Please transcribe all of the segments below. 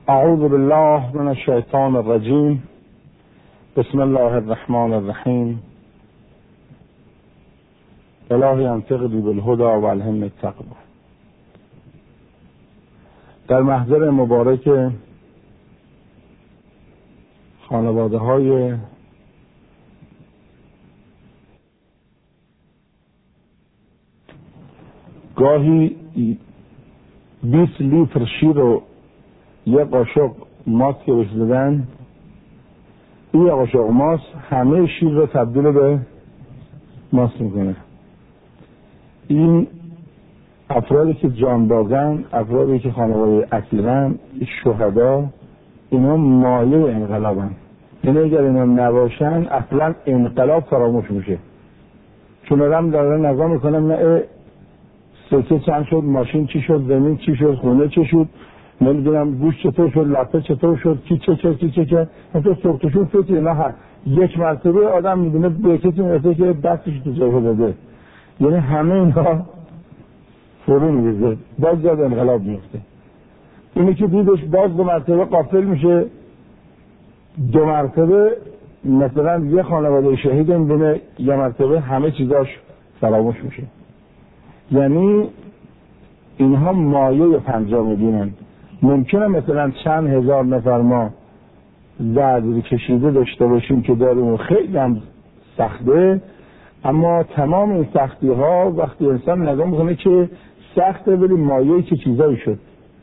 اعوذ بالله من الشیطان الرجیم. بسم الله الرحمن الرحیم. الهی انطقنی بالهدی و الهمنی التقوی. در محضر مبارک خانواده های گاهی 20 لیتر شیر و یه قاشق ماست که بهش دادن، این قاشق ماست همه شیر رو تبدیل به ماست میکنه. این افرادی که جانبازن، افرادی که خانواده اسیرن، شهدا، اینا مایه انقلابن. یعنی اگر اینا نباشن اصلا انقلاب فراموش میشه. چون آدم داره نگاه میکنه نه سکه چند شد، ماشین چی شد، زمین چی شد، خونه چی شد، نمیدونم گوش چطور شد، لپه چطور شد، کی چه مثلا سرخشون فکر اینا هست. یک مرتبه آدم میدونه به کسی میرسه که دستش تو جایه داده، یعنی همه اینها فرو میریزه، باز یاد انقلاب میفته. اینی که دیدش باز 2 مرتبه غافل میشه، 2 مرتبه مثلا یه خانواده شهید میبینه، یه مرتبه همه چیزاش فراموش میشه. یعنی اینها مایه پنجا میبینن. ممکنه مثلا چند هزار نفر ما زردی کشیده داشته باشیم که داریم خیلی هم سخته، اما تمام این سختی ها وقتی انسان نگاه میکنه که سخته ولی مایه چه چیزایی شد.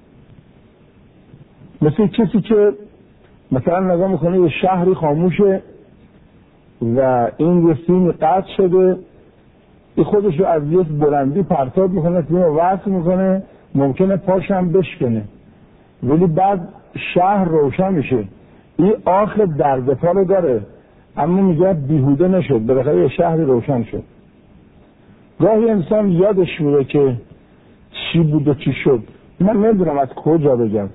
مثل کسی که مثلا نگاه میکنه یه شهری خاموشه و این یه سیم قطع شده، این خودش رو از یه بلندی پرتاب میکنه، سیم رو وصل میکنه، ممکنه پاش هم بشکنه، ولی بعد شهر روشن میشه. این آخر درد پا رو داره اما میگه بیهوده نشد، بالاخره یه شهری روشن شد. گاهی انسان یادش میره که چی بود و چی شد. من نمیدونم از کجا بگم.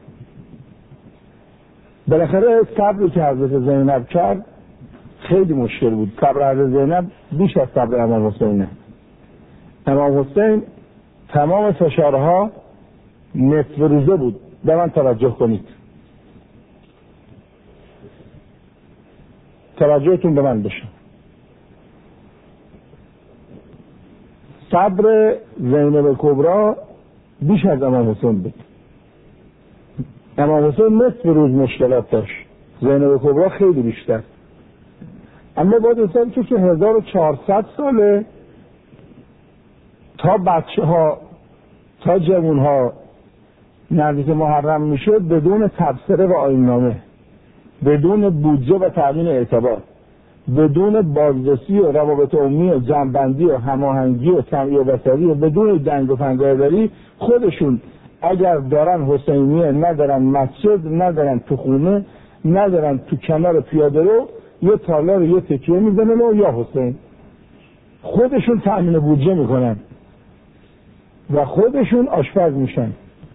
بالاخره صبری که حضرت زینب کرد خیلی مشکل بود. صبر حضرت زینب بیش از صبر امام حسینه. امام حسین تمام فشارها نصف روزه بود. به من توجه کنید، توجهتون به من بشه. صبر زینب کبرا بیش از امام حسین بود. امام حسین نصف روز مشکلات داشت، زینب کبرا خیلی بیشتر. اما باید انسان که 1400 ساله تا بچه ها تا جوون ها نزدیک محرم میشه بدون تبصره و آیین‌نامه، بدون بودجه و تامین اعتبار، بدون بازرسی و روابط عمومی و جمع‌بندی و هماهنگی و سمعی و بصری و بدون دنگ و فنگاه‌داری، خودشون اگر دارن حسینیه ندارن، مسجد ندارن، تو خونه ندارن، تو کنار پیاده رو یه تالار یه تکیه میزنن و یا حسین. خودشون تامین بودجه میکنن و خودشون آشپز میشن.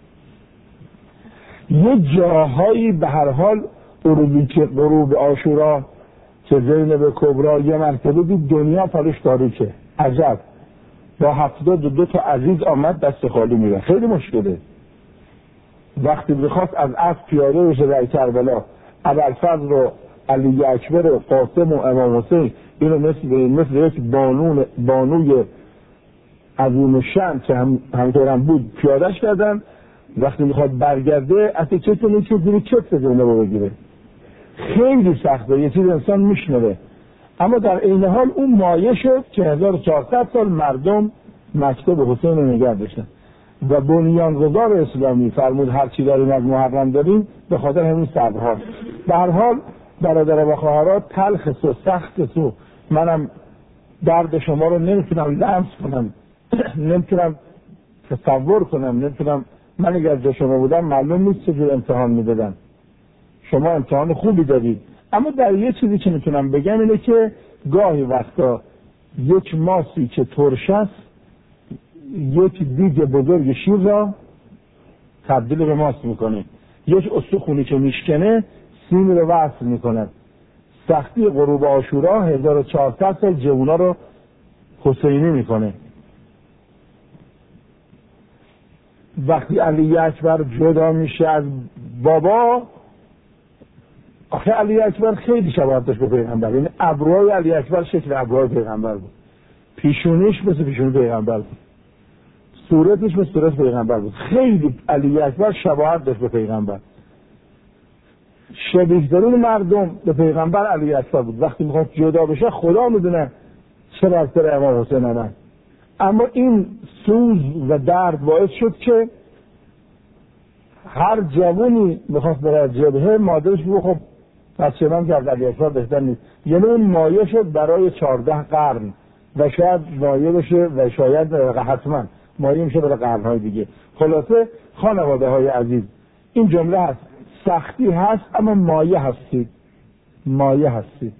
یه جاهایی به هر حال غروب عاشورا که زینب کبرا یه مرتبه دید دنیا پرش تاریکه، عجب، با 72 تا عزیز آمد دست خالی میره، خیلی مشکله. وقتی بخواست از اسب پیاده بشه در کربلا، ابوالفضل و علی اکبر و قاسم و امام حسین اینو مثل یک بانوی عظیم شأن که همطورم بود پیادهش کردن. وقتی میخواد برگرده اصلا چطور نیچه زیر کتف زینب رو بگیره. خیلی سخته، یه چیز انسان میشنوه. اما در این حال اون مایه شد که 1400 سال مردم مکتب حسین رو نگه داشتن و بنیانگذار اسلامی فرمود هر چی داریم از محرم داریم به خاطر همین صبرها. به هر حال برادر و خواهرات، تلخ و سخت و منم درد شما رو نمیتونم لمس کنم، نمیتونم تصور کنم، نمیتونم. من اگر جا شما بودم معلوم نیست چجور امتحان میدادم. شما امتحان خوبی دارید. اما در یه چیزی که میتونم بگم اینه که گاهی وقتا یک ماسی که ترش است یک دیگ بزرگ شیر را تبدیل به ماست میکنه، یک استخونی که میشکنه سیم رو وصل میکنه. سختی غروب عاشورا 1400 سال جوونا رو حسینی میکنه. وقتی علی اکبر جدا میشه از بابا آخه علی اکبر خیلی شباهت داشت به پیغمبر، یعنی ابروهای علی اکبر شکل ابروهای پیغمبر بود، پیشونیش مثل پیشونی پیغمبر بود، صورتش مثل صورت پیغمبر بود. خیلی علی اکبر شباهت داشت به پیغمبر. شبیه‌ترین مردم به پیغمبر علی اکبر بود. وقتی میخواد جدا بشه خدا میدونه چه بر سر امام حسین آمد. اما این سوز و درد باعث شد که هر جوانی میخواست بره جبهه مادرش بگه خب بچه من که از علی اکبر بهتر نیست. یعنی اون مایه شد برای 14 قرن و شاید مایه بشه و شاید حتما مایه میشه برای قرنهای دیگه. خلاصه خانواده های عزیز این جمله هست، سختی هست اما مایه هستید، مایه هستید.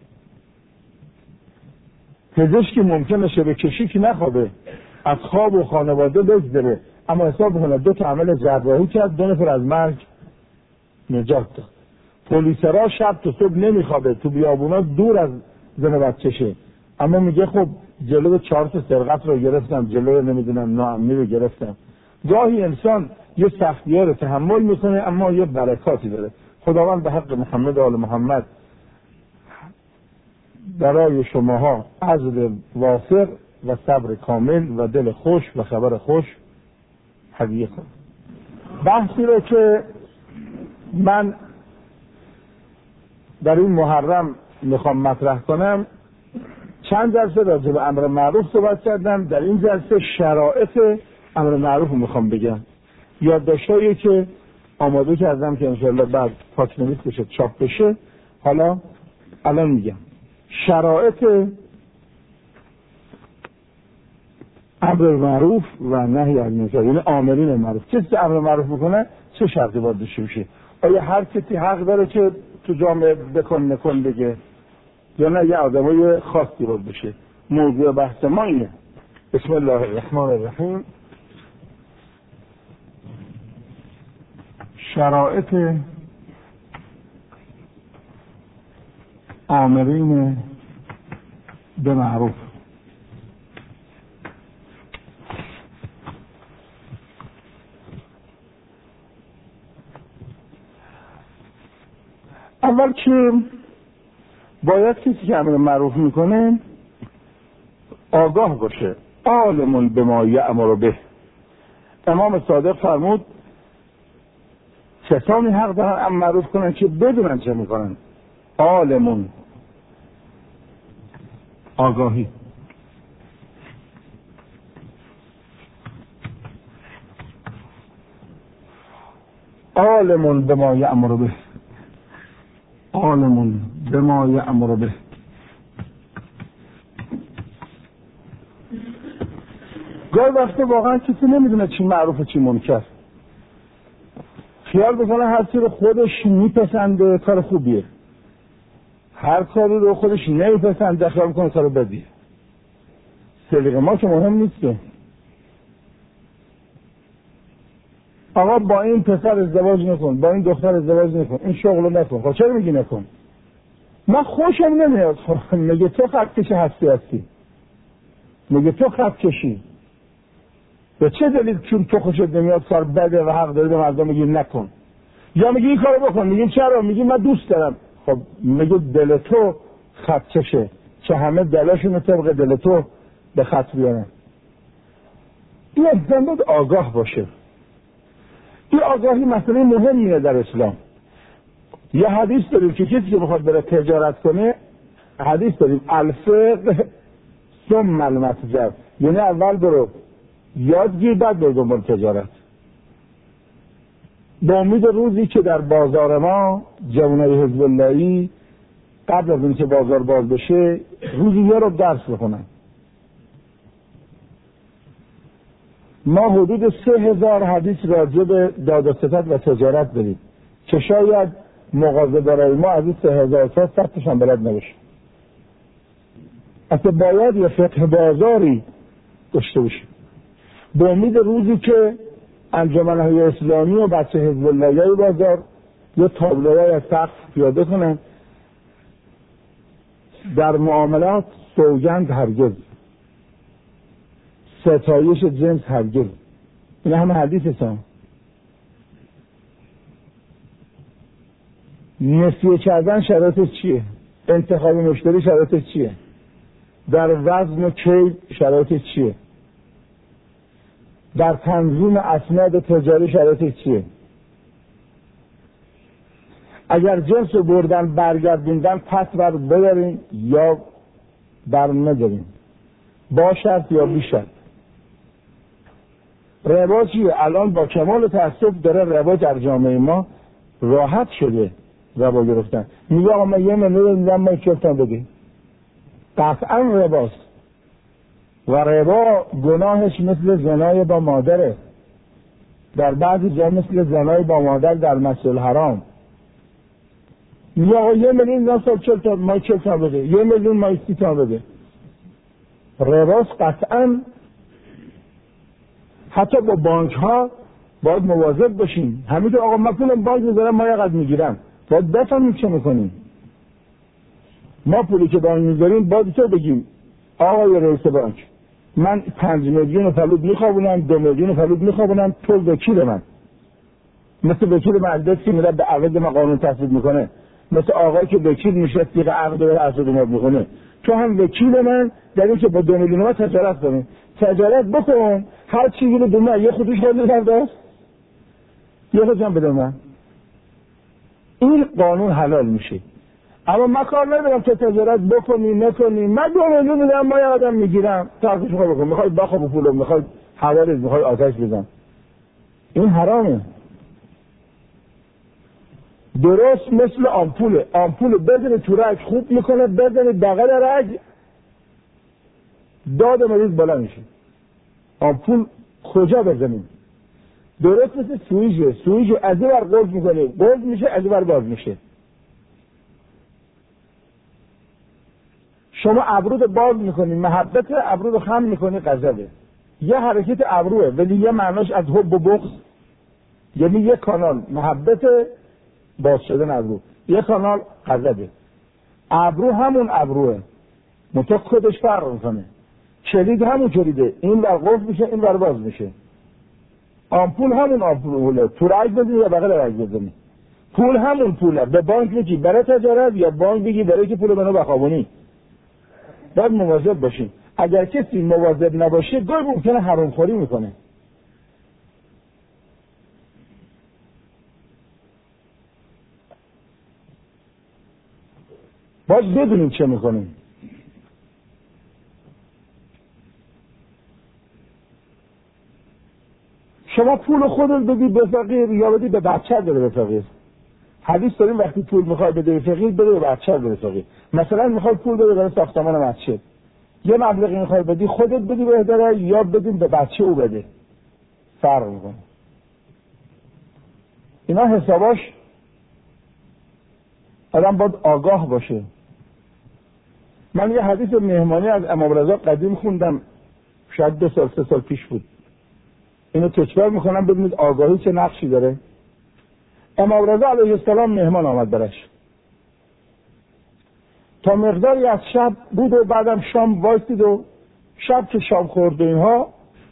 پزشکی ممکنه شب کشی که نخوابه، از خواب و خانواده بگذره، اما حساب کنه 2 تا عمل جراحی کرد 2 نفر از مرگ نجات داد. پلیسرها شب تا صبح نمیخوابه، تو بیابونا دور از زن بچشه، اما میگه خب جلو 4 تا سرقت رو گرفتم، جلو نمیدونم ناامنی رو گرفتم. گاهی انسان یه سختی‌ها رو تحمل میکنه اما یه برکاتی داره. خداوند به حق محمد و آل محمد برای شماها عزل واسع و صبر کامل و دل خوش و خبر خوش هدیه کنم. بحثی رو که من در این محرم میخوام مطرح کنم، چند جلسه راجع به امر معروف صحبت کردم، در این جلسه شرایط امر معروف رو میخوام بگم. یادداشتایی که آماده کردم که انشاءالله بعد پاک‌نویس بشه چاپ بشه، حالا الان میگم شرایط امر معروف و نهی عن منکر، یعنی آمرین معروف. کسی که امر معروف میکنه چه شرطی باید داشته باشه؟ آیا هر کسی حق داره که تو جامعه بکن نکن بگه، یا نه یه آدمای خاصی باید بشه؟ موضوع بحث ما اینه. بسم الله الرحمن الرحیم. شرایط آمرین به معروف. اول که باید کسی که امر معروف میکنه آگاه باشه. عالم بما یأمر به. امام صادق فرمود کسانی حق دارن امر معروف کنن که بدونن چه میکنن. عالم، آگاهی. عالم بما یأمر به، عالم بما یأمر به. گاهی وقتا واقعا کسی نمیدونه چی معروفه چی منکر، خیال بکنه هر چی رو خودش میپسنده کار خوبیه، هر کاری رو خودش نمیپسنده خیال میکنه کار بدیه. سلیقه ما که مهم نیسته. آقا با این پسر ازدواج نکن، با این دختر ازدواج نکن، این شغل رو نکن. خب چرا میگی نکن؟ من خوشم نمیاد. میگه تو خط کشی هستی، میگه تو خط کشی. به چه دلیل؟ چون تو خوشت نمیاد کار بده و حق داری به مردم میگی نکن، یا میگی این کارو بکن. میگی چرا؟ میگی من دوست دارم. خب میگه دل تو خط کشه که همه دلشون طبق دل تو به خط بیارن. این انسان باید آگاه باشه. این آگاهی مسئله مهمیه در اسلام. یه حدیث داریم که کسی که بخواد بره تجارت کنه، حدیث داریم الفقه ثم المتجر، یعنی اول برو یادگیر بعد برو دنبال تجارت. با امید روزی که در بازار ما جوانای حزب اللهی قبل از اینکه بازار باز بشه روزی یه رو درس بخونن. ما حدود 3000 حدیث راجع به داد و ستد و تجارت داریم که شاید مغازه برای ما از این 3000 تا 100 تاشون بلد نباشه. اصلا باید یه فقه بازاری داشته باشیم. به امید روزی که انجمن‌های اسلامی و بچه حزب اللهی بازار یه تابلوهای از سقف پیاده کنن در معاملات سوگند هرگز، ستایش جنس هرگز. این همه حدیث هستم. نسیه کردن شرایطش چیه؟ انتخاب مشتری شرایطش چیه؟ در وزن و کیل شرایطش چیه؟ در تنظیم اسناد تجاری شرایطش چیه؟ اگر جنس رو بردن برگردوندن پس بر ببرین یا بر ندارین، با شرط یا بی شرط. ربا چیه؟ الان با کمال تأسف داره ربا در جامعه ما راحت شده ربا گرفتن. میگه آقا من 1 میلیون میدم ما چفتم بگیم، قطعا رباست و ربا گناهش مثل زنای با مادره، در بعضی جا مثل زنای با مادر در مسجد الحرام. میگه آقا 1 میلیون میدم سال چفتم ما چفتم بگه، 1 میلیون ما 30 تا بگه، رباست قطعا. حتی با بانک ها باید مواظب باشیم. همینطور آقا من پولم بانک میذارم ما یقدر میگیرم، باید بفهمیم چه میکنیم. ما پولی که بانک میذاریم باید تو بگیم آقای رئیس بانک من 5 میلیون فلوت میخوابونم، 2 میلیون فلوت میخوابونم، تو وکیل من، مثل وکیل مجلس که میره به عوض ما قانون تصویب میکنه، مثل آقایی که وکیل میشه دیگه عقد رو اسد ما میکنه، تو هم وکیل من در اینکه با 2 میلیون ما تجارت کنیم، تجارت بکن، هر چیزی رو دونه یه خودش خود می‌کرده یه خودم بده من، این قانون حلال میشه. اما من کار ندارم که تجارت بکنی نکنی، من 2 میلیون میدم ما یه آدم میگیرم تعرفش رو بکن، میخوای بخواب پولو، میخوای حوالت، میخوای آتش بزن، این حرامه. درست مثل آمپول بزنی تو رگ خوب میکنه، بزنی بغل رگ داد مریض بالا میشه. آمپول کجا بزنیم؟ درست مثل سویجه از این ور قلب میکنه، قلب میشه، از این ور باز میشه. شما ابرو رو باز میکنی، محبت ابرو رو خم میکنی، غضبه. یه حرکت ابروه ولی یه معناش از حب و بغض، یعنی یه کانال محبت باز شدن ابرو، یه کانال غضبه. ابرو همون ابروه، منطقه خودش فرق میکنه. کلید همون کلیده، این ور قفل میشه، این ور باز میشه. آمپول همون آمپوله، تو رگ بزنی یا بغل رگ بزنی، پول همون پوله. به بانک میگی برای تجارت یا بانک بگی برای که پول منو بخوابونی. باید مواظب باشیم. اگر کسی مواظب نباشه گاهی ممکنه حرامخوری میکنه. باید بدونیم چه میکنیم. شما پول خودت بدی به فقیر یا بدی به بچه بده به فقیر. حدیث داریم وقتی پول میخوای بده به فقیر بده به بچه بده به فقیر. مثلا میخوای پول بده برای ساختمان مسجد، یه مبلغی میخوای بدی خودت بدی بهتره یا بدیم به بچه او بده، فرق میکنه. اینا حساباش آدم باید آگاه باشه. من یه حدیث مهمانی از امام رضا قدیم خوندم، شاید 2 سال 3 سال پیش بود. اینو تکرار میکنم ببینید آگاهی چه نقشی داره. امام رضا علیه السلام مهمان آمد برش، تا مقداری از شب بود و بعدم شام وایسید و شب که شام خورد اینها،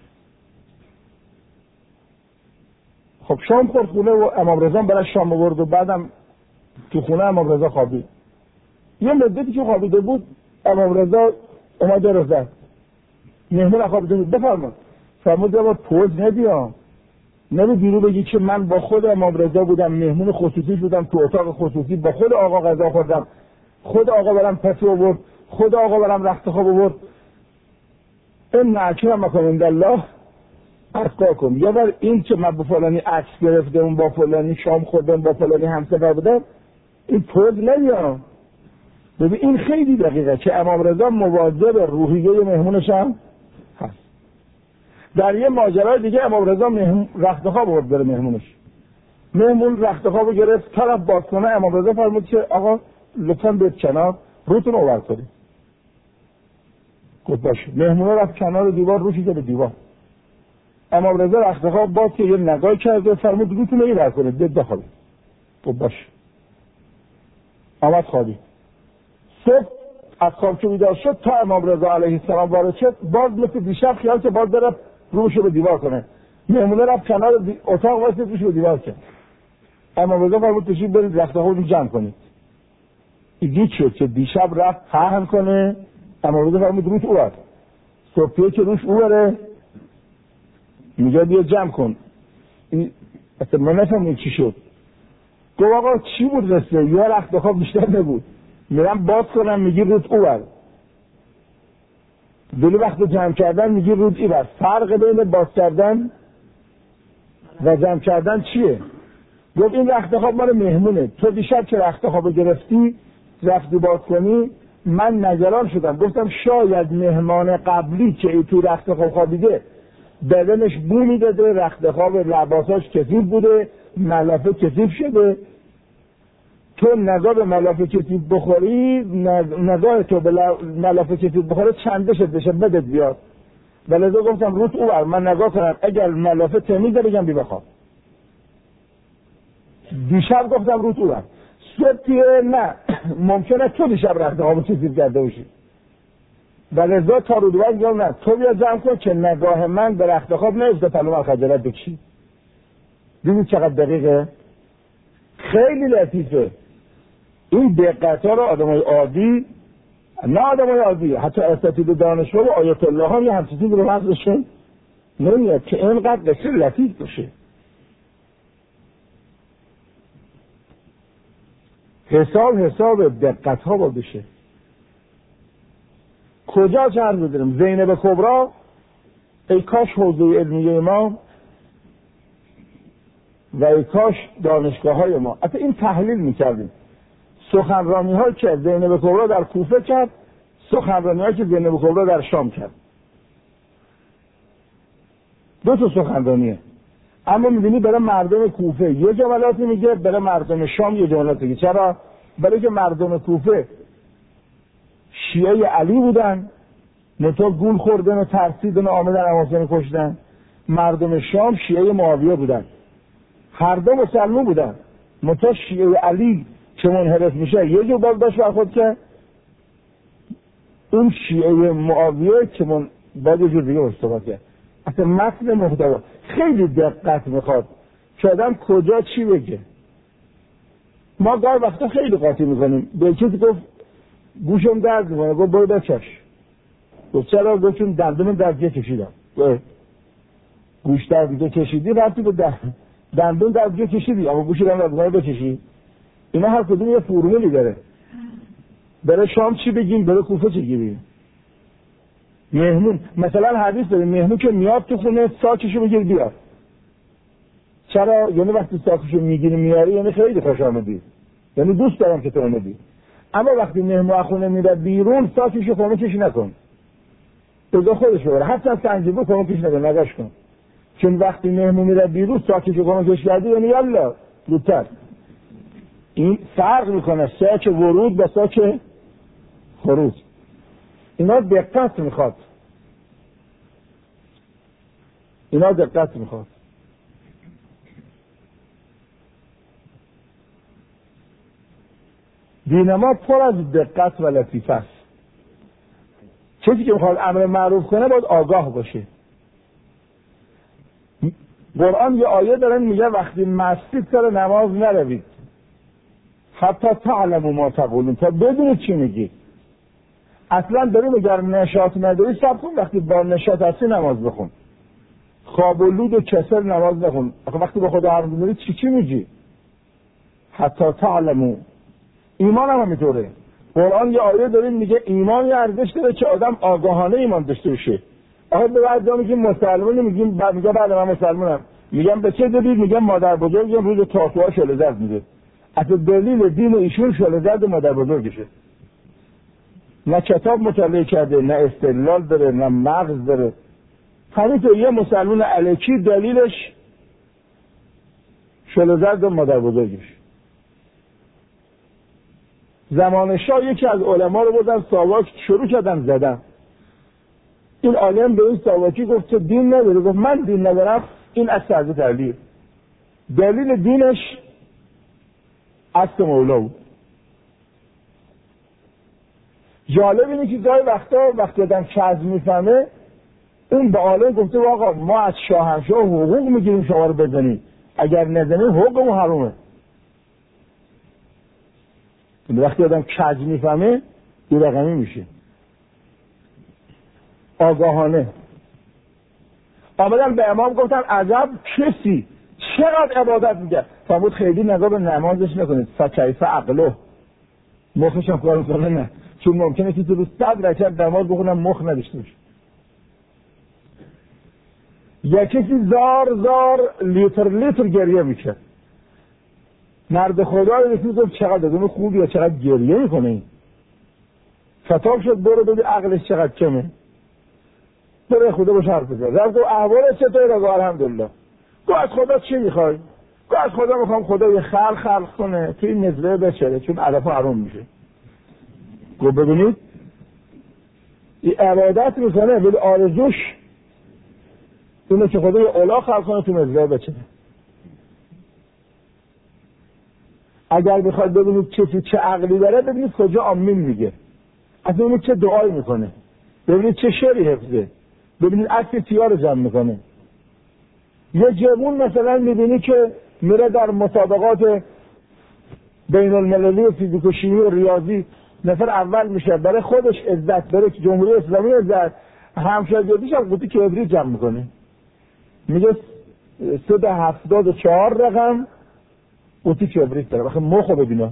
خب شام خورد خونه و امام رضا برش شام آورد و بعدم تو خونه امام رضا خوابید. یه مدتی که خوابیده بود امام رضا اومده رو زد، مهمون خوابیده بود، بفرمایید. فرمود با پوز ندیام، نبی بیرو بگی که من با خود امام رضا بودم، مهمون خصوصی بودم، تو اتاق خصوصی با خود آقا غذا خوردم، خود آقا برم پسی آورد، خود آقا برم رخت خواب آورد. این اکرمکم عند الله اتقاکم. یا بر این که من با فلانی عکس گرفتم، با فلانی شام خوردم، با فلانی همسفر بودم، این پوز ندیام. ببین این خیلی دقیقه که امام رضا مواظب روحیه مهمونش هم هست. در یه ماجرای دیگه امام رضا رخت خواب آورد بره مهمونش، مهمون رخت خوابو گرفت طرف باز کنه، امام رضا فرمود که آقا لطفاً بیاید کنار، روتون رو ور کنید. گفت باشه. مهمون رفت کنار دیوار، روشی که به دیوار. امام رضا رخت خواب باز که یه نگاه کرد و فرمود روتون رو ور کنید، بیاید بخوابید. گفت باشه. آمد خوابید. صبح از خواب که بیدار شد تا امام رضا علیه السلام وارد شد، باز مثل دیشب خیال که باز بره، روشو به دیوار کنه. مهمونه رفت کنار اتاق واسه روشو به دیوار کرد. امام رضا فرمود تشریف برید رخت خواب رو جمع کنید. این شد که دیشب رفت پهن کنه، امام رضا فرمود روش اوور، صبحیه که روش اووره میگه بیا جمع کن. این اصلا من نفهمید چی شد. گفت آقا چی بود رسته؟ یا رخت خواب بیشتر نبود، میرم باز کنم میگی رود اوور، دلی وقت جمع کردن میگی رود ایور. فرق بین باز کردن و جمع کردن چیه؟ گفت این رخت خواب مال مهمونه، تو دیشب که رخت خواب گرفتی رفتی باز کنی، من نگران شدم، گفتم شاید مهمان قبلی که ای تو رخت خواب خوابیده بدنش بو میداده، رخت خواب لباساش کثیف بوده، ملافه کثیف شده، تو نگاه به ملافه کثیف بخوری، نگاه تو به ملافه کثیف بخوره چندشت بشه بدت بیاد. ولذا گفتم روت اوور، من نگاه کنم اگر ملافه تمیزه بگم بی بخواب. دیشب گفتم روت اوور، صبحیه نه ممکنه تو دیشب رخت خواب کثیف کرده باشی، ولذا تا رو دوباره گفتم نه تو بیا جمع کن که نگاه من به رخت خواب نیفته پلو من خجالت بکشی. دیدید چقدر دقیقه؟ خیلی لطیفه. این دقت ها رو آدمای عادی، نه آدمای عادی، حتی اساتید دانشگاه و آیت الله ها یه همچین چیزی رو مغزشون نمیاد که اینقدر قصه لطیف باشه. حساب دقت ها باید بشه. کجا چرد بداریم؟ زینب کبرا، ای کاش حوزه علمیه ما و ای کاش دانشگاه های ما اصلا این تحلیل میکردیم. سخنرانی ها که زینب کبرا در کوفه کرد، سخنرانی ها که زینب کبرا در شام کرد، دو تا سخنرانیه. اما میبینی برای مردم کوفه یه جملاتی میگه، برای مردم شام یه جملاتی میگه. چرا؟ برای که مردم کوفه شیعه علی بودن، نتا گول خوردن و ترسیدن و آمدن امام کشتن. مردم شام شیعه معاویه بودن، هر دو مسلمان بودن، نتا شیعه علی که منحرف میشه یه جو باز داشت برخود که اون شیعه معاویه که باز یه جور دیگه استفاده کرد. اصلا متن محتوا خیلی دقت میخواد که آدم کجا چی بگه. ما گاهی وقتا خیلی قاطی میکنیم. به کسی گفت گوشم درد میکنه، گفت برو بچش. گفت چرا؟ گفت چون دندونم درد کشیدم. گوش درد کشیدی رفتی به دندون درد کشیدی، اما گوش درد بکشی. اینا هر کدوم یه فرمولی داره. برای شام چی بگیم، برای کوفه چی بگیم. مهمون مثلا حدیث داره مهمون که میاد تو خونه ساکشو بگیر بیار. چرا؟ یعنی وقتی ساکشو میگیری میاری یعنی خیلی خوش آمدی، یعنی دوست دارم که تو اومدی. اما وقتی مهمون از خونه میره بیرون ساکشو کمکش نکن، بذار خودش ببره، حتی سنجیبو کمکش نکن، نگاش کن. چون وقتی مهمون میره بیرون ساکشو کمکش کردی یعنی یالا زودتر. این فرق میکنه ساک ورود با ساک خروج. اینا دقت میخواد. دین ما پر از دقت و لطیفه است. کسی که میخواد امر معروف کنه باید آگاه باشه. قرآن یه آیه داره میگه وقتی مستید سر نماز نروید حتی تعلموا ما تقولون، تا بدونید چی میگی. اصلا داریم اگر نشاط نداری صبر کن، وقتی با نشاط هستی نماز بخون. خواب و لود و کسل نماز نخون. وقتی با خدا حرف می‌زنی چی میگی؟ حتی تعلموا. ایمان هم همینطوره. قرآن یه آیه داریم میگه ایمان یه ارزش داره که آدم آگاهانه ایمان داشته باشه. آخه به بعضیا میگیم مسلمان، میگیم میگه بعد من مسلمانم، میگم به چه دلیل؟ میگم مادر بزرگم روز تاسوعا شعله زرد میده. اصلا دلیل دین ایشون شعله زرد مادر بزرگشه. نه کتاب مطالعه کرده، نه استدلال داره، نه مغز داره. همینطور یه مسلمان الکی دلیلش شعله زرد مادر بزرگش. زمان شاه یکی از علما رو بردن ساواک شروع کردن زدن. این عالم به این ساواکی گفت که دین نداره. گفت من دین ندارم. این از حضرت علی. دلیل دینش اصل مولا بود. جالب اینه که گاهی وقتی آدم چیز میفهمه اون به عالم گفته آقا ما از شاهنشاه حقوق میگیریم شما رو بزنید، اگر نزنید حقوقمون حرومه. وقتی آدم کج میفهمه دو رقمی میشه. آگاهانه آمدن به امام گفتن عجب کسی چقدر عبادت میگه. فرمود خیلی نگاه به نمازش نکنید، فکیف عقله، مخش هم کار میکنه نه، چون ممکنه که تو روز 100 رکعت نماز بخونم مخ نداشته باشه. یا کسی زار لیتر گریه میشه. مرد خدا رسید گفت چقدر آدم خوبی یا چقدر گریه میکنه این. خطاب شد برو ببین عقلش چقدر کمه. برای خدا باش حرف بزن. رفت گفت احوالت چطوره؟ گفت الحمدلله. گفت از خدا چی میخوای؟ گفت از خدا میخوام خدا یه خلق کنه که این نزله بچره، چون علف حرام میشه. گفت ببینید این عبادت میکنه ولی آرزوش اینه که خدا یه اولا خلق کنه تو نزله بچره. اگر بخواید ببینید چه عقلی داره، ببینید کجا آمین میگه، اصلا ببینید چه دعایی میکنه، ببینید چه شعری حفظه، ببینید عکس سیاه رو جمع میکنه. یه جوون مثلا میبینی که میره در مسابقات بین المللی فیزیک و شیمی و ریاضی نفر اول میشه، برای خودش عزت، برای جمهوری اسلامی عزت، همشاگردیش هم قوطی کبریت جمع میکنه، میگه 374 رقم قوطی کبریت داره. بخیر مخو ببینه.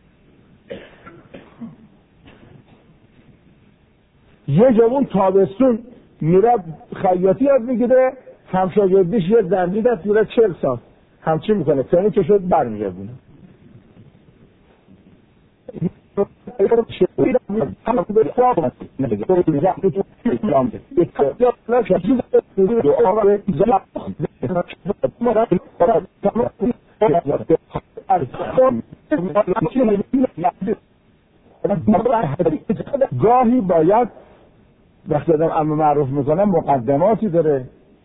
یه جوون تابستون میره خیاطی یاد میگیره، همشاگردیش یه زنجیر دست میره 40 سال همچی میکنه، تنی که شد برمیگردونه. گاهی باید وقتی آدم امر معروف میکنه مقدماتی داره.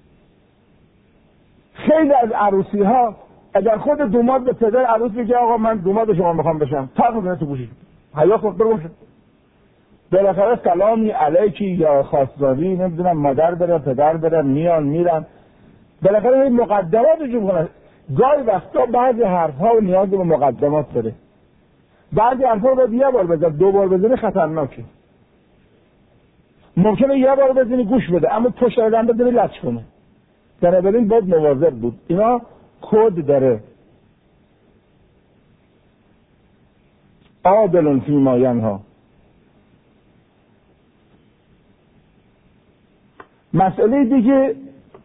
خیلی از عروسی ها اگر خود دوماد به پدر عروس میگه آقا من دوماد شما میخوام بشم، فرق میکنه تو گوشی حیا خود بروشه، بالاخره سلامی علیکی یا خواستگاری نمیدونم مادر بره پدر بره میان میرن، بالاخره این مقدمات رو میکنن. گاهی وقتا بعضی حرف ها نیاز به مقدمات داره، بعضی حرف ها باید یه بار بزن، 2 بار بزنی خطرناکه. ممکنه یه بار بزنی گوش بده اما پشت آدم بزنی لچ کنه. بنابراین باید مواظب بود. اینا کد داره. عادل فیما ینها. مسئله دیگه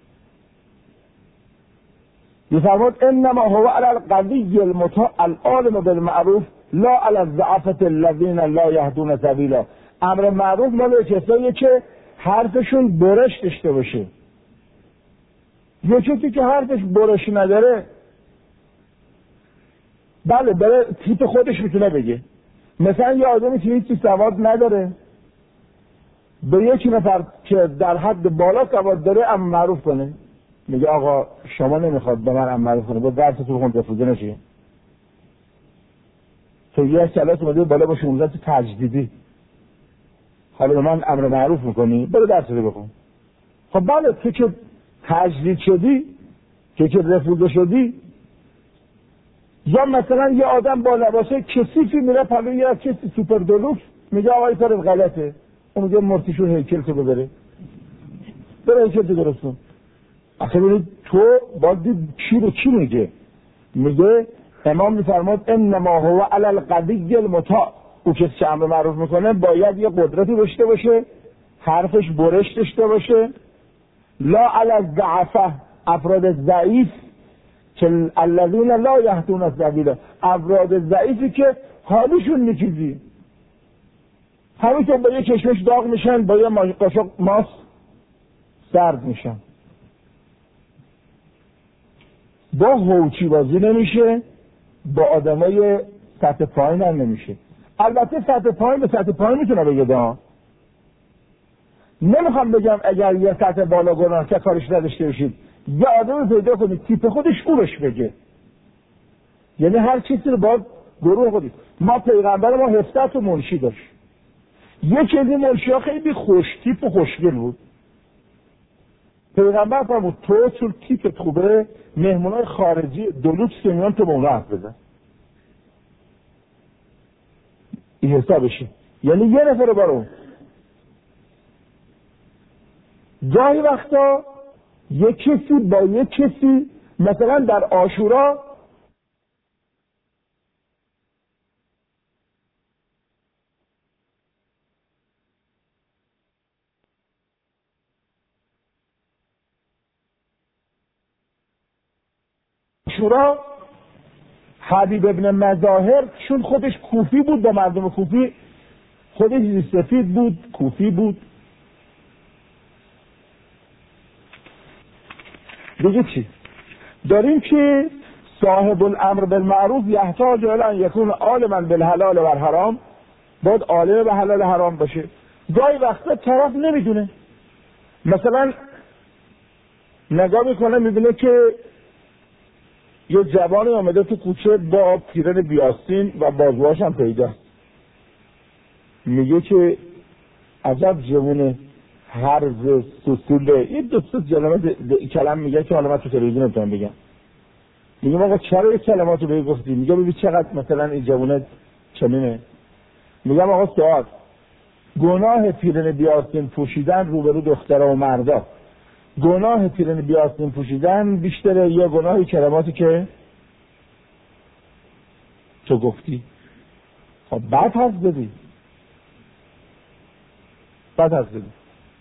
میفرماد انما هو علی القوی المطاع العالم بالمعروف لا علی الضعفة الذین لا یهدون سبیلا. امر معروف مال کساییه که حرفشون برش داشته باشه. یه کسی که حرفش برش نداره بله برای تیپ خودش میتونه بگه. مثلا یه آدمی که هیچی سواد نداره به یکی نفر که در حد بالا سواد داره امر معروف کنه، میگه آقا شما نمیخواد به من امر معروف کنه، با درس تو خون تفوزه نشی. تو یه کلاس اومده بالا با 16 تجدیدی، حالا به من امر معروف میکنی؟ برو درس رو بخون. خب بله تو که تجدید شدی، تو که رفوزه شدی. یا مثلا یه آدم با لباسه کثیفی میره پلوی یه کسی سوپر دلوکس، میگه آقا این کارت غلطه، اون میگه مرتیشو هیکل تو ببره، برای هیکل تو درست کن. اصلا ببینید تو باید دید چی رو چی میگه. میگه امام میفرماد انما هو علی القوی المطاع، او کسی که امر معروف میکنه باید یه قدرتی داشته باشه، حرفش برش داشته باشه. لا علی الضعفة، افراد ضعیف که الذین لا یهدون سبیلا، افراد ضعیفی که حالشون نیچیزی، همین که با یه کشمش داغ میشن، با یه قاشق ماست سرد میشن. با هوچی بازی نمیشه، با آدمای سطح پایین هم نمیشه. البته سطح پایین به سطح پایین میتونه بگه ده. نمیخوام بگم اگر یه سطح بالا گناه که کارش نداشته باشید، یه آدم پیدا کنید تیپ خودش خوبش بگه. یعنی هر چیزی رو باید گروه خودید. ما پیغمبر ما 17 تا منشی داشت. یکی از این منشی ها خیلی خوش تیپ و خوشگل بود. پیغمبر فرمود تو چون تیپت خوبه مهمونای خارجی دلوکس میان تو موقع حرف بزن. این حسابشه، یعنی یه نفر بارو. گاهی وقتا یک کسی با یک کسی، مثلا در عاشورا حبیب ابن مظاهر چون خودش کوفی بود، با مردم کوفی خودش سفید بود، کوفی بود. دیگه چی؟ داریم که صاحب الامر بالمعروف یحتاج الی ان یکون عالما بالحلال و الحرام، باید عالم به حلال حرام باشه. گاهی وقتا طرف نمیدونه، مثلا نگاه میکنه میبینه که یه جوانی آمده تو کوچه با پیرن بیاستین و بازوهاش هم پیدا، میگه که عجب جوونه، هرز سوسوله، یه دو سه کلم میگه که حالا من تو تلویزیون نمیتونم بگم. میگه آقا چرا یه کلماتو بهی گفتی؟ میگه ببین چقدر مثلا این جوونه چنینه. میگم آقا سوال، گناه پیرن بیاستین پوشیدن روبرو دخترها و مردا، گناه پیرن بیاستین پوشیدن بیشتره یا گناه کلماتی که تو گفتی؟ خب بعد حرف بدی، بعد حرف بدی.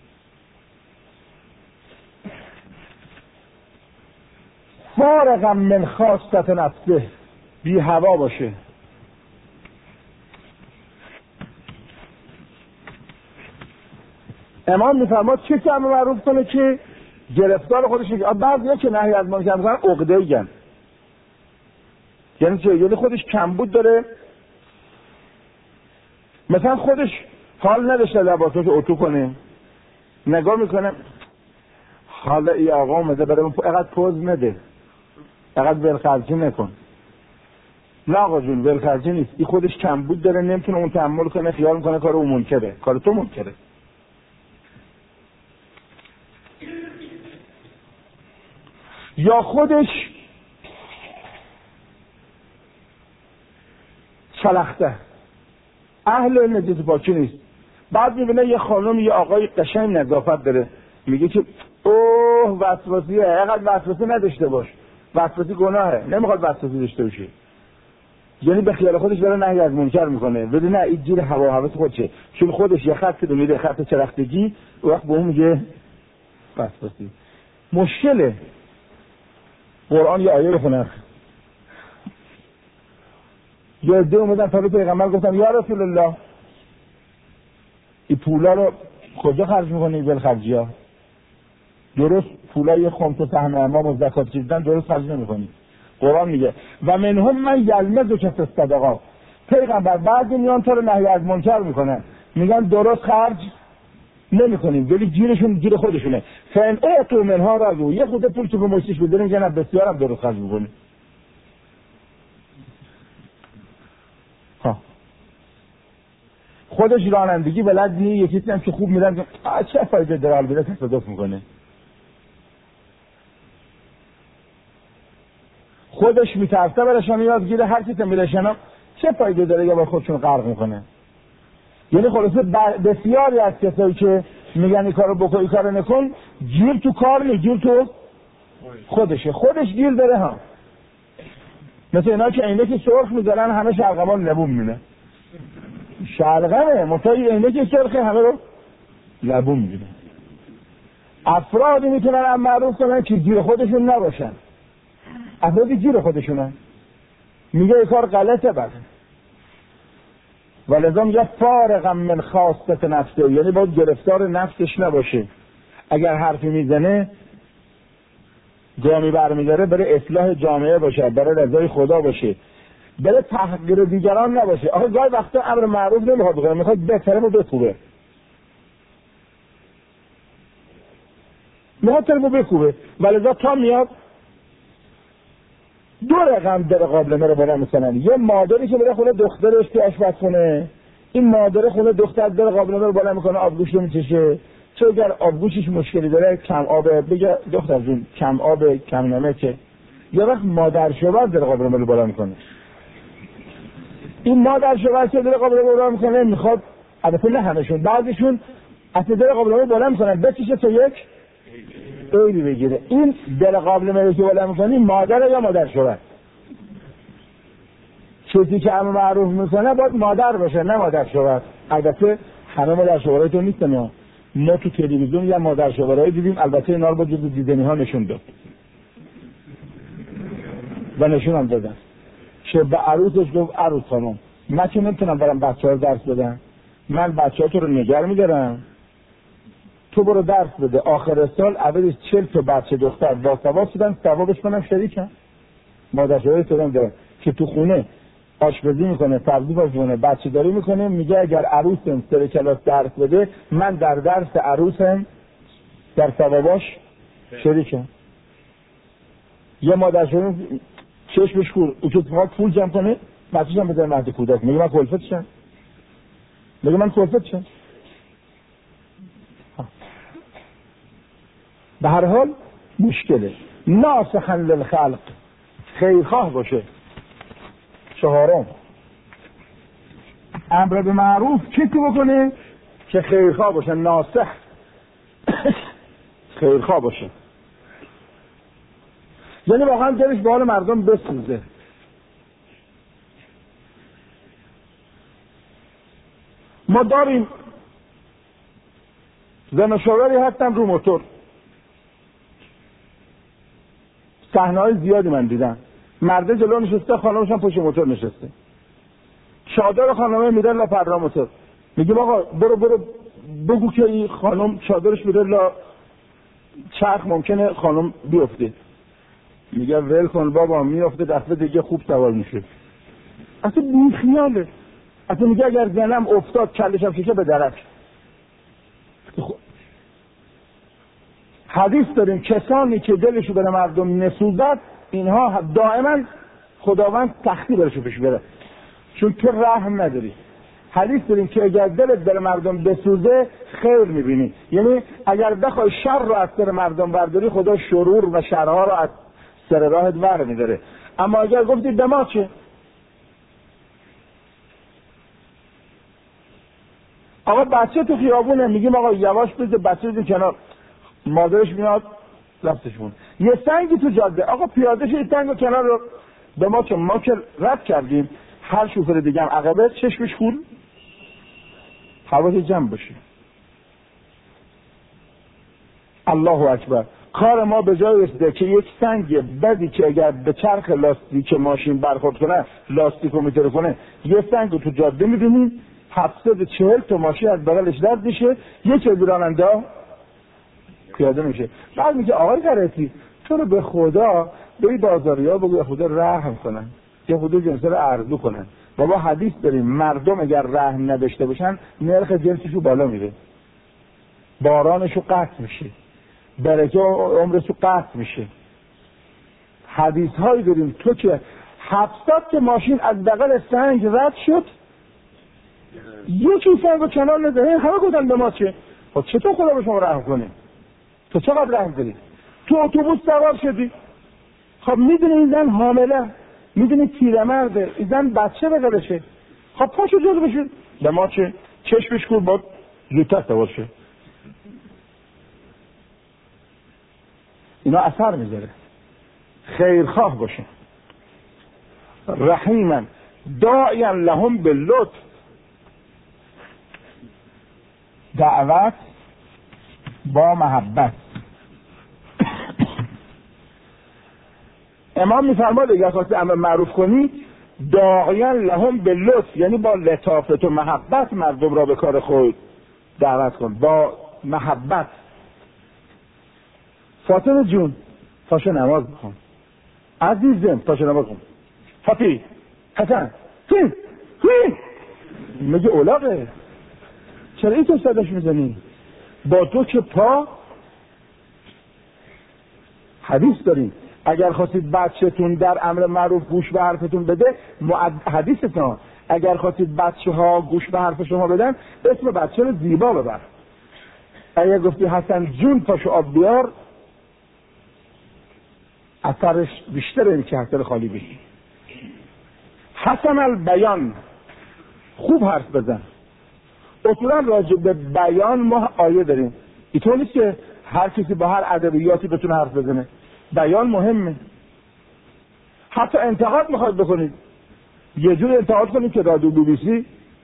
فارغا من خواستت نفسه، بی هوا باشه. امام میفرماد چه که امر معروف کنه که گرفتار خودش میگه. بعضیا که نهی از منکر میکنن عقده گن، یعنی چه؟ یعنی خودش کمبود داره، مثلا خودش حال نداشته لباساشو اتو کنه، نگاه میکنه حالا ای آقا اومده برای اقدر پوز نده، اقدر ولخرجی نکن. نه آقا جون ولخرجی نیست، این خودش کمبود داره، نمیتونه اون تحمل کنه، خیال میکنه کار اون منکره، کار تو منکره. یا خودش چلخته، اهل نجات پاکی نیست، بعد میبینه یه خانم یه آقای قشنگ نظافت داره، میگه که اوه وسواسیه، اینقدر وسواسی نداشته باش، وسواسی گناهه، نمیخواد وسواسی داشته باشه. یعنی به خیال خودش داره نهی از منکر میکنه، ولی نه این جور هوا و هوس خودشه، چون خودش یه خط رو میده، خط چرختگی، وقت به اون میگه وسواسی. مشکله. قرآن یه آیه بخونه، یه عده اومدن تا پیغمبر گفتن یا رسول الله این پولا رو کجا خرج میکنی؟ ولخرجی ها درست پولا یه خمس سهم امام و زکات چیزدن درست خرج نمیکنی. قرآن میگه و منهم من یلمزک فی الصدقات، پیغمبر بعضی میان تو رو نهی از منکر میکنن، میگن درست خرج نمیکنیم ولی گیرشون گیر خودشونه، فان اعطوا منها رضوا، یه خود پول تو مشتیش بده میگن بسیار هم درست خرج میکنی. خودش رانندگی بلد نیست، یکی هم که خوب میرن چه فایده داره البته تصادف میکنه. خودش میترسه برشان یادگیره، هر کی میرشن چه فایده داره یا با خودشون غرق میکنه. یعنی خلاصه بسیاری از کسایی که میگن این کارو بکن این کارو نکن، گیر تو کار نیست، گیر تو خودشه، خودش گیر داره ها. مثل اینا که عینک سرخ میذارن همه شلغمان لبون میبینه، شلغمه متای عینک سرخ همه رو لبون میبینه. افرادی میتونن هم معروف کنن که گیر خودشون نباشن، افرادی گیر خودشونن، میگه این کار غلطه بله، ولذا میگه فارغا من خواستت نفسه، یعنی باید گرفتار نفسش نباشه. اگر حرفی میزنه گامی برمیداره برای اصلاح جامعه باشه، برای رضای خدا باشه، برای تحقیر دیگران نباشه. آخه گاهی وقتا امر معروف نمیخواد بکنه، میخواد بهتره و بکوبه، میخواد بکوبه، ولذا تا میاد دو رقم در قابلمه رو بالا میکنن. یه مادری که بره خونه دخترش تو آشپزخونه، این مادر خونه دختر در قابلمه رو بالا میکنه، آبگوش رو میچشه، چون اگر آبگوشش مشکلی داره کم آبه، بگه دختر جون کم آبه کم نمکه. یه وقت مادر شوهر در قابلمه رو بالا میکنه، این مادر شوهر که داره قابلمه بالا میکنه میخواد، البته نه همشون، بعضیشون اصلا داره قابلمه بالا میکنن بچیشه تا یک ایلی بگیره. این دل قابلمه که بالا میکنی مادر یا مادر شوهر؟ چیزی که امر معروف میکنه باید مادر باشه نه مادر شوهر. البته همه مادر شوهراتون نیستن، ما تو تلویزیون یا مادر شوهرایی دیدیم، البته اینا رو با جز دیدنی ها نشون داد و نشون هم دادن. چه به عروسش گفت عروس خانم من که نمیتونم برم بچه ها رو درس بدم، من بچه ها تو رو نگر میدارم، تو برو درس بده، آخر سال عوضش 40 تا بچه دختر با ثواب شدن، ثوابش منم شریکم. مادر شوهر سرم داره که تو خونه آشپزی میکنه، سبزی پاش میکنه، بچه داری میکنه، میگه اگر عروسم سر کلاس درس بده من در درس عروسم در ثواباش شریکم. یه مادر شوهر چشمش کور او که فقط پول جمع کنه بچه‌ش هم بذاره مهد کودک، میگه من کلفتشم، میگه من کلفتشم. به هر حال مشکله. ناصحا للخلق، خیرخواه باشه. چهارم، امر به معروف چی که بکنه که خیرخواه باشه، ناصح خیرخواه باشه، یعنی واقعا دلش به حال مردم بسوزه. ما داریم زن شوهری هستن رو موتور، صحنه‌های زیادی من دیدم، مرده جلو نشسته خانمش هم پشت موتور نشسته، چادر خانمه میره لا پرا موتور، میگه آقا برو بگو که این خانم چادرش میره لا چرخ ممکنه خانم بیفته، میگه ول کن بابا میفته دفعه دیگه خوب سوار میشه. اصلا بی خیاله، اصلا میگه اگر زنم افتاد کلش هم شیشه به درک. حدیث داریم کسانی که دلشو برای مردم نسوزد اینها دائما خداوند سختی برشو پیش بره، چون تو رحم نداری. حدیث داریم که اگر دلت برای مردم بسوزه خیر میبینی، یعنی اگر بخوای شر رو از سر مردم برداری خدا شرور و شرها رو از سر راهت ور میداره. اما اگر گفتی به ما چه، آقا بچه تو خیابونه، میگیم آقا یواش بذار بچه بذار کنار، مادرش میاد دستشون، یه سنگی تو جاده، آقا پیاده شو سنگو کنار رو، به ما چه، ما که رد کردیم، هر شوفر دیگه هم عقبه چشمش خور، حواس جمع باشه. الله اکبر. کار ما به جای رسیده که یک سنگ بدی که اگر به چرخ لاستیک ماشین برخورد کنه لاستیکو میتره کنه، یه سنگ تو جاده میبینیم 740 تا ماشین از بغلش رد میشه، یک راننده پیاده میشه. بعد میگه آقای غرتی تو رو به خدا به بازاریا بگو خدا رحم کنن، یا خدا جنسه رو ارزو کنن. بابا حدیث داریم مردم اگر رحم نداشته باشن نرخ جنسشو بالا میره، بارانشو قطع میشه، برکه عمرشو قطع میشه. حدیث هایی داریم تو که 700 که ماشین از بغل سنگ رد شد یکی سنگو کنار نده، همه گفتن به ما چه؟ خب چطور خدا به شما رحم کنه؟ تو چقدر رحم داری؟ تو اتوبوس سوار شدی، خب میدونی این زن حامله، میدونی پیرمرده، این زن بچه بغلشه، خب پاشو جلو بشه، به ما چه؟ چشمش کن باید زودتر سوار شه. اینا اثر میذاره. خیرخواه باشه، رحیما داعیا لهم باللطف، دعوت با محبت. امام میفرماد اگر خواستی امر معروف کنی داعیا لهم باللطف، یعنی با لطافت و محبت مردم را به کار خود دعوت کن، با محبت. فاطمه جون پاشو نماز بخون، عزیزم پاشو نماز بخون، فاطی حسن میگه اولاغه چرا این تو صداش میزنی با تو که پا. حدیث داریم اگر خواستید بچه‌تون در امر معروف گوش به حرفتون بده، حدیثتون اگر خواستید بچه ها گوش به حرف شما بدن اسم بچه رو زیبا ببر. اگر گفتی حسن جون پاشو آب بیار اثرش بیشتره این که حسن خالی بشی. حسن البیان خوب حرف بزن. اصولا راجع به بیان ما آیه داریم، اینطور نیست که هر کسی با هر ادبیاتی بتونه حرف بزنه. بیان مهمه. حتی انتقاد میخواد بکنید، یه جور انتقاد کنید که رادیو BBC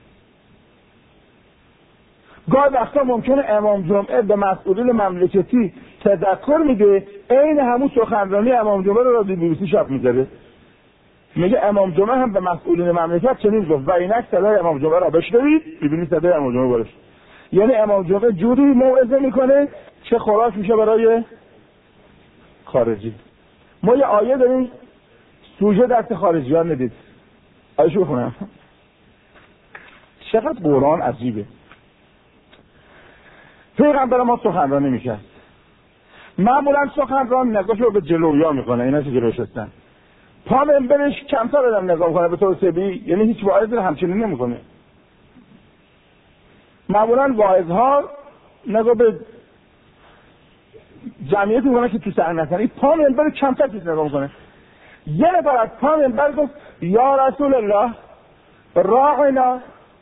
گاهی وقتا ممکنه امام جمعه به مسئولین مملکتی تذکر میده، عین همون سخنرانی امام جمعه رو رادیو BBC شب میذاره، میگه امام جمعه هم به مسئولین مملکت چنین گفت و اینک صدای امام جمعه را بشنوید، ببینید صدای امام جمعه بارش. یعنی امام جمعه جوری موعظه میکنه چه خوراک میشه برای خارجی. ما یه آیه داریم سوژه دست خارجی ها ندید. آیه بخونم. چقدر قرآن عجیبه. پیغمبر ما سخنرانی میکرد، معمولا سخنران نگاهشو به جلویا میکنه، اینا که جلوش هستن، پا منبرش کمتر آدم نگاه کنه به طور طبیعی، یعنی هیچ واعظ همچنین نمیکنه. معمولا واعظها نگاه به جمعیت میکنه که تو صحنه هستن، پا منبر کمتر کسی نگاه میکنه. یه نفر از پا منبر گفت یا رسول الله راعنا.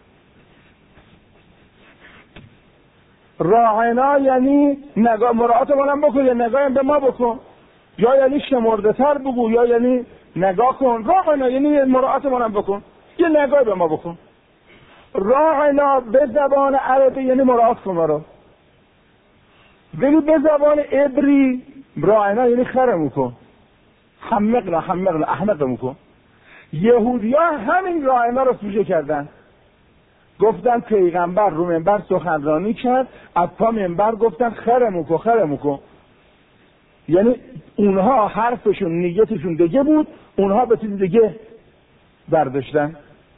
راعنا یعنی نگاه مراعات منم بکن، یا نگاهم به ما بکن، یا یعنی شمرده تر بگو، یا یعنی نگاه کن. راعنا یعنی مراعات منم بکن، یه نگاه به ما بکن. راعنا به زبان عربی یعنی مراعات کن ما رو، ولی به زبان عبری راعنا یعنی خرمون کن، حمقنا احمقمون کن. یهودی‌ها همین راعنا رو سوژه کردن، گفتن پیغمبر رو منبر سخنرانی کرد، از پا منبر گفتن خرمون کن. یعنی اونها حرفشون نیتشون دیگه بود، اونها به چیز دیگه برداشتن.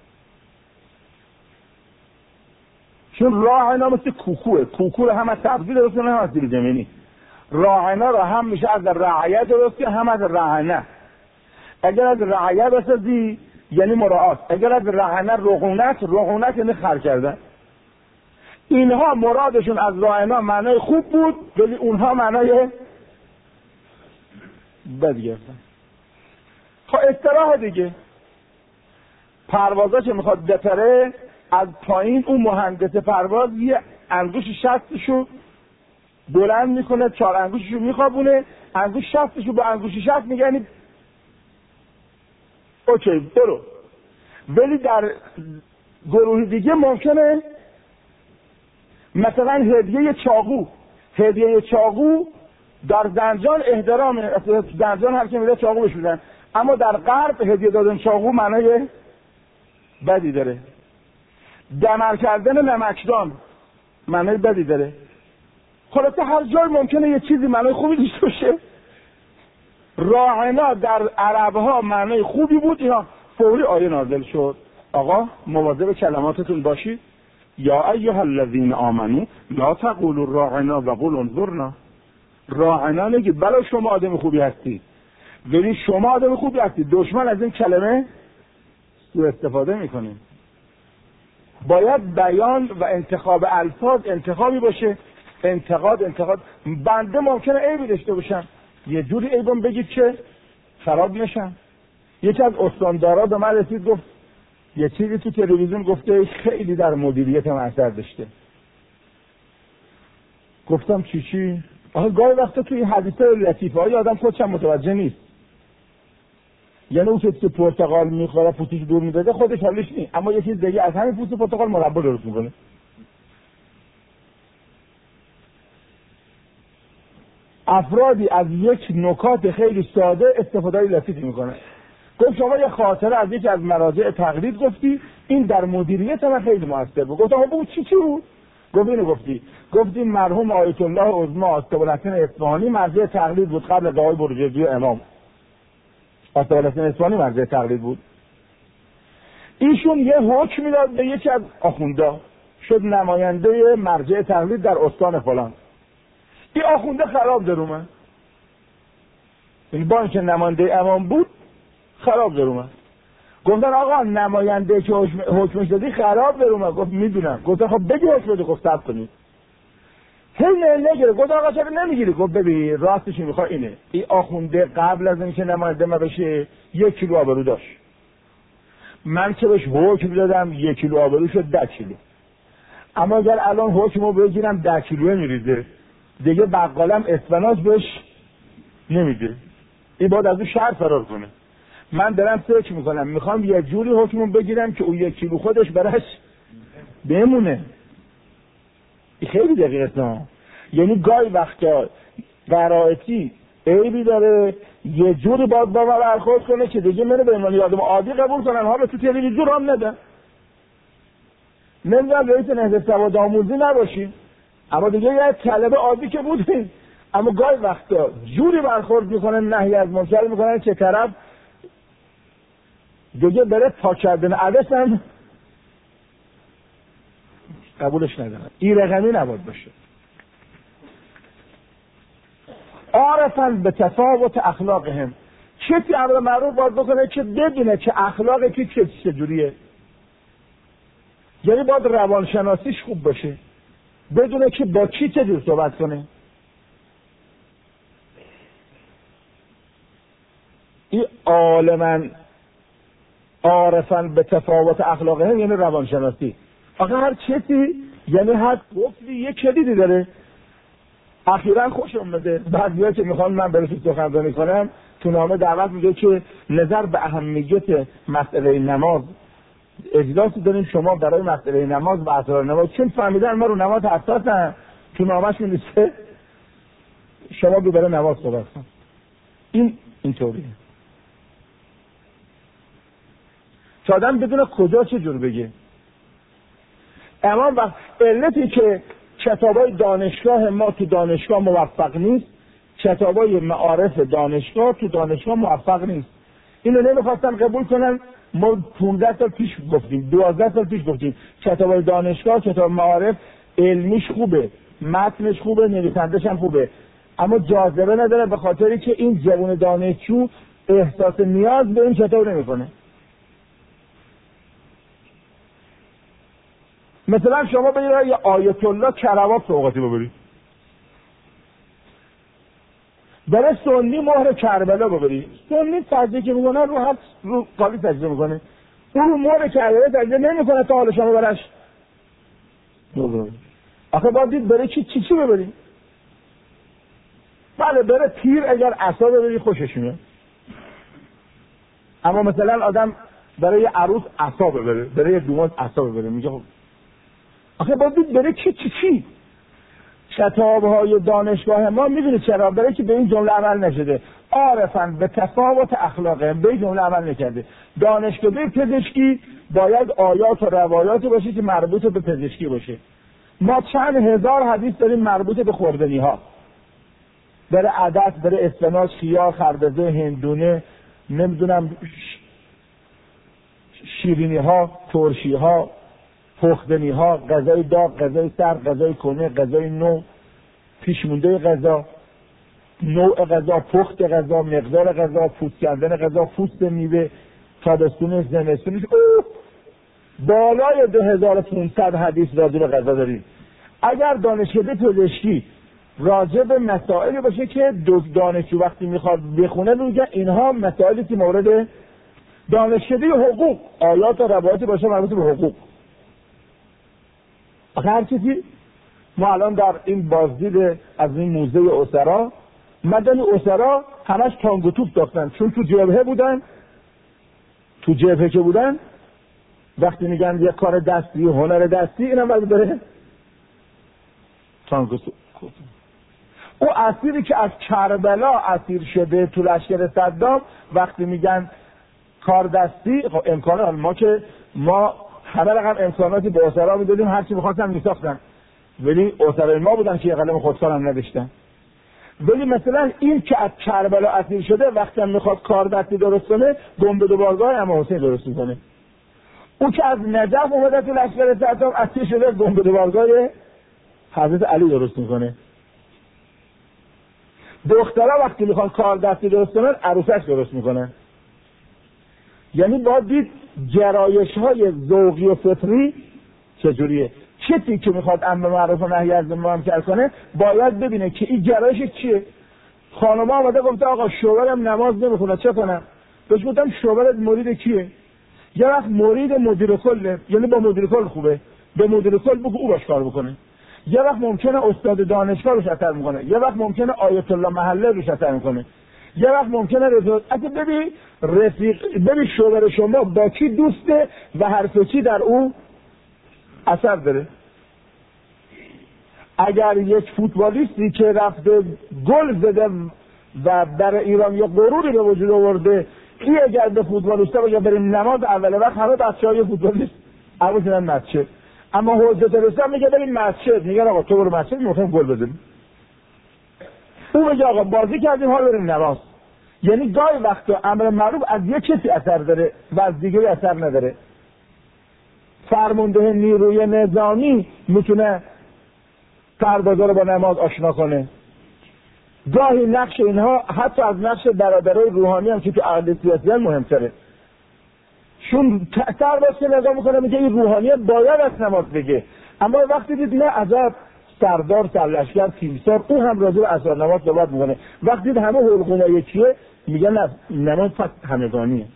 چون راعنا مثل کوکوه، کوکو رو هم از تبدیل درست کنه هم از دیل زمینی. راعنا رو هم میشه از رعیه درست کنه هم از رعنه. اگر از رعیه بسازی یعنی مراعات، اگر از رعنه رغونت یعنی خر کردن. اینها مرادشون از راعنا معنای خوب بود، ولی اونها معنای بد گرفتن. خب اصطلاح دیگه، پروازا که میخواد بپره از پایین، اون مهندس پرواز یه انگوش شستشو بلند میکنه، 4 انگوششو میخوابونه، انگوش شستشو با انگوش شست میگه یعنی اوکی برو. ولی در گروه دیگه ممکنه مثلا هدیه چاقو در زنجان احترامه، زنجان هر کی میره چاقو بهش میدن، اما در غرب هدیه دادن چاقو معنای بدی داره. دمر کردن نمکدان معنای بدی داره. خلاصه هر جای ممکنه یه چیزی معنای خوبی داشته باشه. راعنا در عربها معنای خوبی بود، اینا فوری آیه نازل شد آقا مواظب کلماتتون باشید. یا ایها الذین آمنو لا تقولوا راعنا وقولوا انظرنا. راعنا نگید بله شما آدم خوبی هستید، ولی شما آدم خوبی هستید. دشمن از این کلمه سوء استفاده میکنه. باید بیان و انتخاب الفاظ انتخابی باشه. انتقاد بنده ممکنه عیبی داشته باشم، یه جوری عیبم بگید که خراب نشم. یکی از استاندارا به من رسید گفت یه چیزی تو تلویزیون گفته خیلی در مدیریتم اثر داشته. گفتم چی؟ آخه گاهی وقتا توی این حدیثه لطیفه های آدم خودشم متوجه نیست. یعنی اون که پرتقال میخوره پوستش دور میداده خودش حالش نیست، اما یه چیز دیگه از همین پوست پرتقال مربا درست میکنه. افرادی از یک نکات خیلی ساده استفاده لطیفی میکنه. گفت شما یه خاطره از یکی از مراجع تقلید گفتی، این در مدیریت من خیلی موثر بود. گفتم بگو چی بود؟ گفت اینو گفتی مرحوم آیت الله عظمی آستابالحسین اصفهانی مرجع تقلید بود قبل از آقای برجستی امام. آستابالحسین اصفهانی مرجع تقلید بود. ایشون یه حکم میداد به یکی از آخوندا، شد نماینده مرجع تقلید در استان فلان. این آخونده خراب در اومد، یعنی با اینکه نماینده امام بود خراب در اومد. گفتن آقا نماینده که حکمش دادی خراب در اومد. گفت میدونم. گفتن خب بگی حکم دادی. گفت صبر کنید. هی نگیره. گفت آقا چرا نمیگیری؟ گفت ببین راستش میخواد اینه، این آخونده قبل از اینکه نماینده ما بشه 1 کیلو آبرو داشت، من که بهش حکم دادم 1 کیلو آبرو شد 10 کیلو. اما اگر الان حکمو بگیرم 10 کیلو میریزه، دیگه بقالم اسفناج بهش نمیده، این باید از اون شهر فرار کنه. من دارم فکر میکنم میخوام یه جوری حکمو بگیرم که اون 1 کیلو خودش براش بمونه. این خیلی دقیقه نه. یعنی گاهی وقتا قرائتی عیبی داره، یه جوری باید با من برخورد کنه که دیگه منو به عنوان آدم عادی قبول کنن، حالا تو تلویزیون هم ندن. نمیدونم رئیس نهضت سواد آموزی نباشی، اما دیگه یه طلبه عادی که بودی، اما گاهی وقتا جوری برخورد میکنن نهی از منکر میکنن که طرف دیگه بره پاک کردن عدس هم قبولش ندارن. این رقمی نباید باشه. عارفاً به تفاوت اخلاقهم، کسی امر معروف باید بکنه که بدونه که اخلاق کی چجوریه. یعنی باید روانشناسیش خوب باشه، بدونه که با کی چجور صحبت کنه. این عارفاً به تفاوت اخلاقهم یعنی روانشناسی. آخه هر کسی یعنی هر گفتی یه کلیدی داره. اخیراً خوش اومده بعضی‌ها که میخوان من برسید سخنرانی کنم تو نامه دعوت میگه که نظر به اهمیت مسئله نماز اجلاسی داریم شما برای مسئله نماز و اسرار نماز، چون فهمیدن ما رو نماز حساسن، تو نامش می‌نویسه شما بی برای نماز صحبت کن. اینطوریه که آدم بدونه کجا چه جور بگه. اما وقت علتی که کتابای دانشگاه ما تو دانشگاه موفق نیست، کتابای معارف دانشگاه تو دانشگاه موفق نیست. اینو نمیخواستن قبول کنن. ما 15 سال پیش گفتیم، 12 سال پیش گفتیم کتابای دانشگاه، کتاب معارف علمیش خوبه، متنش خوبه، نویسندش هم خوبه، اما جاذبه نداره به خاطری که این جوان دانشجو احساس نیاز به این کتاب نمیکنه. مثلا شما برید یه آیت الله کروات سوغاتی ببرید، برای سنی مهر کربلا ببرید. سنی سجده که میکنه رو حد رو قالی سجده میکنه، اون رو مهر کربلا سجده نمیکنه تا حالا شما برش آخه باید دید برای چی ببرید. بله برای پیر اگر عصا ببرید خوشش میاد، اما مثلا آدم برای یه عروس عصا ببره، برای یه دومات عصا ببره، میگه خب آخه باید دید برای چی. کتاب‌های دانشگاه ما می‌دونید چرا؟ برای که به این جمله عمل نشده. عارفاً به تفاوت اخلاقهم، به این جمله عمل نکرده. دانشگاه پزشکی باید آیات و روایاتی باشه که مربوط به پزشکی باشه. ما چند هزار حدیث داریم مربوط به خوردنی‌ها، برای عدس، برای اسفناج، خیار، خربزه، هندونه، نمیدونم شیرینی‌ها، ترشی‌ها، پختنی‌ها، غذای داغ، غذای سرد، غذای کنه، غذای نو، پیشمونده غذا، نوع غذا، پخت غذا، مقدار غذا، پوست کردن غذا، پوست میوه، تابستون، زمستون، بالای 2500 حدیث راجع به غذا داریم. اگر دانشکده پزشکی راجع به مسائلی باشه که دانشجو وقتی میخواد بخونه میگه اینها مسائلی که مورد دانشکده حقوق، آیات و روایاتی باشه مربوط به حقوق. هر چیزی ما الان در این بازدید از این موزه اسرا، مدنی اسرا همش تانگ و توپ داشتن، چون تو جبهه بودن. تو جبهه که بودن وقتی میگن یه کار دستی، هنر دستی، اینم باید بره تانگ و توپ. او اسیری که از کربلا اسیر شده تو لشکر صدام، وقتی میگن کار دستی، خب امکانه ما همه رقم امکاناتی به اسرا میدادیم، هرچی میخواستن میساختن، ولی اسرای ما بودن که یه قلم خودکار هم نداشتن. ولی مثلا این که از کربلا اسیر شده وقتی هم میخواد کار دستی درست کنه، گنبد و بارگاه امام حسین درست میکنه. او که از نجف اومده تو لشکر صدام اسیر شده، گنبد و بارگاه حضرت علی درست میکنه. دخترها وقتی میخوان کار دستی درست کنن، عروسک درست میکنن. یعنی باید دید جرایش های ذوقی و فطری چجوریه. کسی که میخواد امر معروف و نهی از منکر کنه باید ببینه که این جرایش چیه. خانم‌ها آمده گفته آقا شوهرم نماز نمیخونه چه کنم؟ بهش گفتم شوهرت مرید کیه؟ یه وقت مرید مدیر کل، یعنی با مدیر کل خوبه، به مدیر کل بگو او باش کار بکنه. یه وقت ممکنه استاد دانشگاه روش اثر میکنه، یه وقت ممکنه آیت الله محله روش اثر میکنه، یه وقت ممکنه اصلا ببین شوهر شما با کی دوسته و حرف چی در او اثر داره. اگر یک فوتبالیستی که رفته گل زده و در ایران یه غروری به وجود آورده، این اگر به فوتبالیستا بگه بریم نماز اول وقت، همه بچه‌های فوتبالیست عوض میرن مسجد. اما حجت الاسلام میگه بریم مسجد، میگن آقا تو برو مسجد میخوایم گل بزنیم. او میگه آقا بازی کردیم حالا بریم نماز. یعنی گاهی وقتا امر معروف از یک کسی اثر داره و از دیگری اثر نداره. فرمانده نیروی نظامی میتونه سربازا رو با نماز آشنا کنه. گاهی نقش اینها حتی از نقش برادرای روحانی هم که تو عقل سیاسی مهمتره. چون سرباز که نگاه میکنه میگه این روحانیت باید از نماز بگه، اما وقتی دید نه عذاب سردار سرلشکر تیمسار او هم راجع به اثر نماز صحبت میکنه، وقتی دید همه حلقوم یکیه میگه نه نماز فقط همگانیه.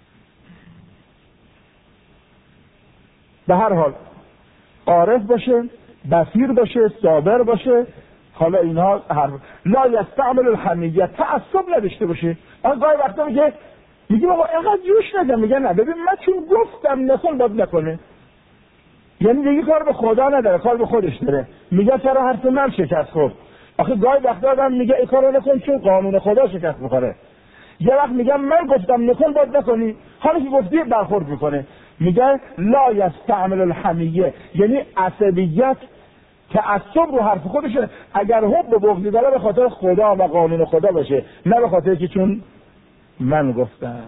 به هر حال عارف باشه، بصیر باشه، صابر باشه. حالا اینها لا یستعمل الحمیه، تعصب نداشته باشه. آن گاهی وقتا میگه بابا اینقدر جوش نده، میگه نه ببین من چون گفتم نکن باید نکنه. یعنی دیگه کار به خدا نداره، کار به خودش داره. میگه چرا حرف من شکست خورد؟ آخه گاهی وقتا آدم میگه این کارو نکن چون قانون خدا شکست میخوره. یه وقت میگم من گفتم نکن باید نکنی، حالا که گفتی برخورد میکنه. میگه لا یستعمل الحمیه، یعنی عصبیت تعصب رو حرف خودشه. اگر حب به بغضی داره به خاطر خدا و قانون خدا باشه، نه به خاطر که چون من گفتم.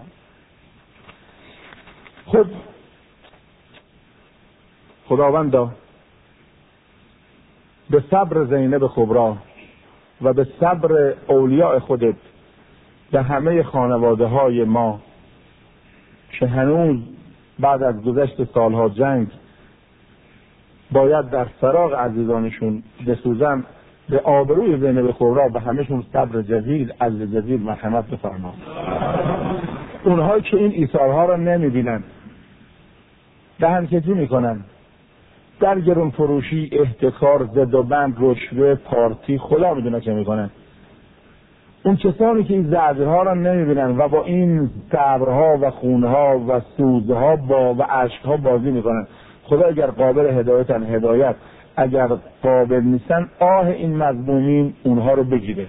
خب خداوندا به صبر زینب کبرا و به صبر اولیاء خودت به همه خانواده های ما که هنوز بعد از گذشت سالها جنگ باید در فراق عزیزانشون بسوزن، به آبروی زینب کبرا به همهشون صبر جزیل عزل جزیل مرحمت بفرما. اونهایی که این ایثارها را نمیبینن، دهنکجی میکنن، در گرون فروشی، احتکار، زد و بند، رشوه، پارتی، خدا میدونه چه میکنن. اون کسانی که این ضربه‌ها را نمیبینن و با این صبرها و خونها و سوزها و اشکها بازی میکنن، خدا اگر قابل هدایتن هدایت، اگر قابل نیستن آه این مظلومین اونها رو بگیره.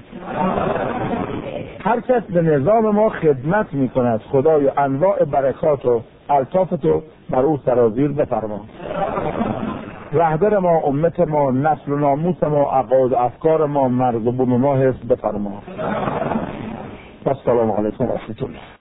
هر کس به نظام ما خدمت میکند خدای انواع برکات و الطافتو بر او سرازیر بفرما. رهبر ما، امت ما، نسل و ناموس ما، عقاید و افکار ما، مرز و بوم ما حفظ بفرما. السلام علیکم و رحمت الله.